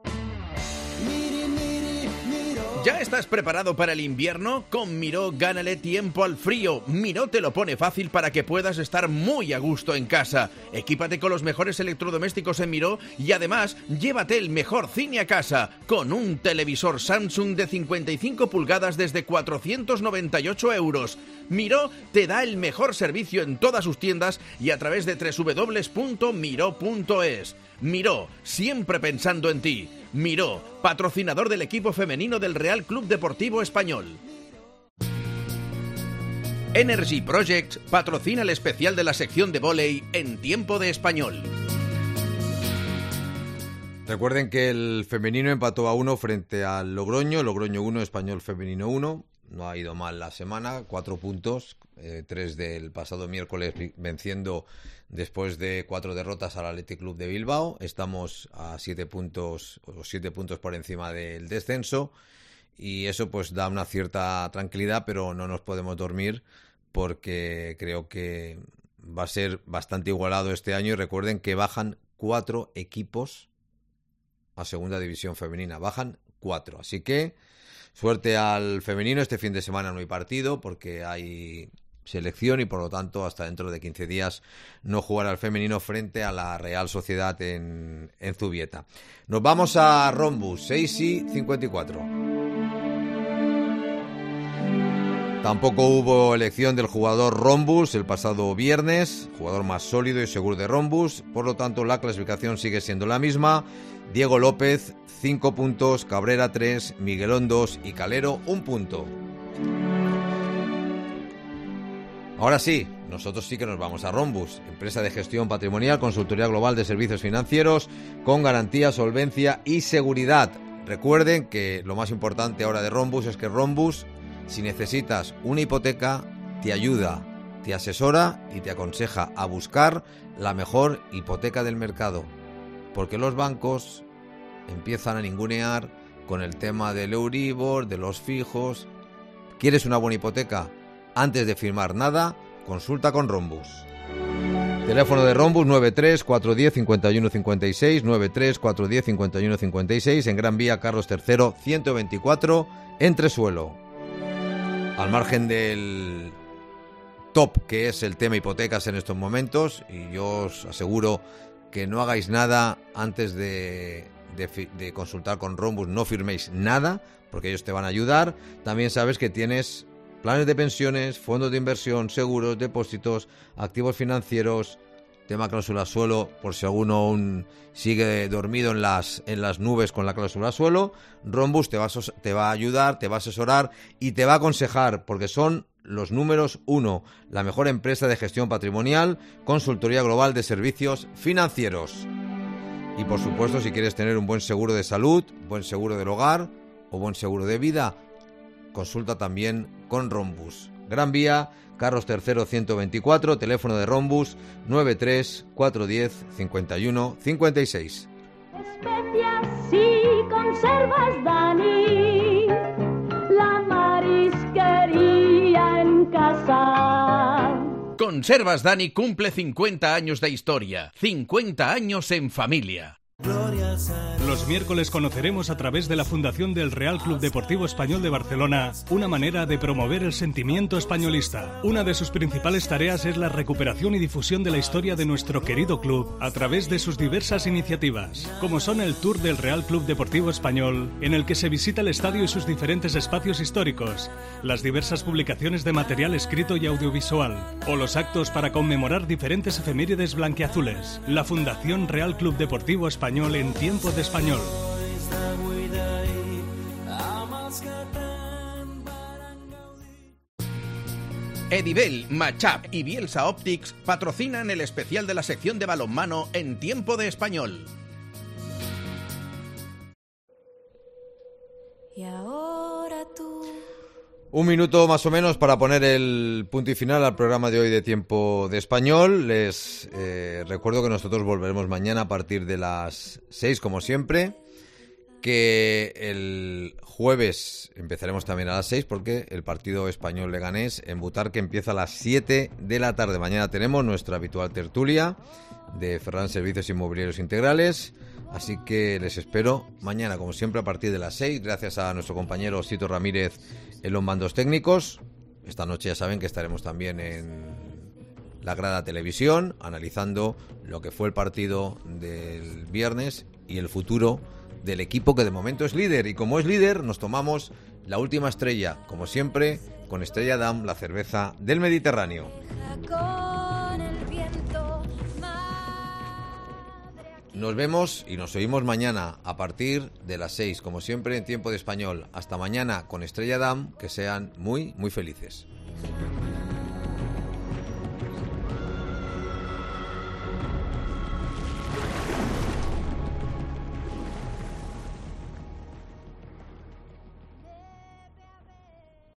¿Ya estás preparado para el invierno? Con Miró gánale tiempo al frío. Miró te lo pone fácil para que puedas estar muy a gusto en casa. Equípate con los mejores electrodomésticos en Miró y además llévate el mejor cine a casa con un televisor Samsung de cincuenta y cinco pulgadas desde cuatrocientos noventa y ocho euros. Miró te da el mejor servicio en todas sus tiendas y a través de doble u doble u doble u punto miró punto es. Miró, siempre pensando en ti. Miró, patrocinador del equipo femenino del Real Club Deportivo Español. Energy Projects patrocina el especial de la sección de vóley en Tiempo de Español. Recuerden que el femenino empató a uno frente al Logroño, Logroño uno, Español femenino uno. No ha ido mal la semana, cuatro puntos, eh, tres del pasado miércoles venciendo después de cuatro derrotas al Athletic Club de Bilbao. Estamos a siete puntos, o siete puntos por encima del descenso y eso pues da una cierta tranquilidad, pero no nos podemos dormir porque creo que va a ser bastante igualado este año y recuerden que bajan cuatro equipos a segunda división femenina, bajan cuatro, así que suerte al femenino. Este fin de semana no hay partido porque hay selección y por lo tanto hasta dentro de quince días no jugará el femenino frente a la Real Sociedad en, en Zubieta. Nos vamos a Rhombus, seis y cincuenta y cuatro. Tampoco hubo elección del jugador Rhombus el pasado viernes, jugador más sólido y seguro de Rhombus, por lo tanto la clasificación sigue siendo la misma. Diego López, cinco puntos, Cabrera tres, Miguelón dos y Calero un punto. Ahora sí, nosotros sí que nos vamos a Rhombus, empresa de gestión patrimonial, consultoría global de servicios financieros, con garantía, solvencia y seguridad. Recuerden que lo más importante ahora de Rhombus es que Rhombus, si necesitas una hipoteca, te ayuda, te asesora y te aconseja a buscar la mejor hipoteca del mercado. Porque los bancos empiezan a ningunear con el tema del Euribor, de los fijos. ¿Quieres una buena hipoteca? Antes de firmar nada, consulta con Rhombus. Teléfono de Rhombus nueve tres cuatro uno cero cinco uno cinco seis, nueve tres cuatro uno cero cinco uno cinco seis, en Gran Vía Carlos tercero ciento veinticuatro, Entresuelo. Al margen del top que es el tema hipotecas en estos momentos, y yo os aseguro que no hagáis nada antes de, de, de consultar con Rhombus, no firméis nada, porque ellos te van a ayudar. También sabes que tienes planes de pensiones, fondos de inversión, seguros, depósitos, activos financieros, tema cláusula suelo, por si alguno aún sigue dormido en las, en las nubes con la cláusula suelo, Rhombus te va, a, te va a ayudar, te va a asesorar y te va a aconsejar, porque son los números uno, la mejor empresa de gestión patrimonial, consultoría global de servicios financieros. Y por supuesto, si quieres tener un buen seguro de salud, buen seguro del hogar o buen seguro de vida, consulta también con Rhombus. Gran Vía, Carlos tercero ciento veinticuatro, teléfono de Rhombus nueve tres cuatro uno cero cinco uno cinco seis. Especias y conservas, Dani, la marisquería en casa. Conservas Dani cumple cincuenta años de historia, cincuenta años en familia. Los miércoles conoceremos a través de la Fundación del Real Club Deportivo Español de Barcelona una manera de promover el sentimiento españolista. Una de sus principales tareas es la recuperación y difusión de la historia de nuestro querido club a través de sus diversas iniciativas, como son el Tour del Real Club Deportivo Español, en el que se visita el estadio y sus diferentes espacios históricos, las diversas publicaciones de material escrito y audiovisual, o los actos para conmemorar diferentes efemérides blanquiazules. La Fundación Real Club Deportivo Español en tiempo de español. Edibel, Machap y Bielsa Optics patrocinan el especial de la sección de balonmano en tiempo de español. Y ahora tú. Un minuto más o menos para poner el punto y final al programa de hoy de Tiempo de Español. Les eh, recuerdo que nosotros volveremos mañana a partir de las seis, como siempre. Que el jueves empezaremos también a las seis, porque el partido español-leganés en Butarque empieza a las siete de la tarde. Mañana tenemos nuestra habitual tertulia de Ferran Servicios Inmobiliarios Integrales. Así que les espero mañana, como siempre, a partir de las seis. Gracias a nuestro compañero Sito Ramírez en los mandos técnicos. Esta noche ya saben que estaremos también en la Grada Televisión, analizando lo que fue el partido del viernes y el futuro del equipo que de momento es líder. Y como es líder, nos tomamos la última estrella, como siempre, con Estrella Damm, la cerveza del Mediterráneo. Nos vemos y nos oímos mañana a partir de las seis, como siempre en Tiempo de Español. Hasta mañana con Estrella Damm, que sean muy, muy felices.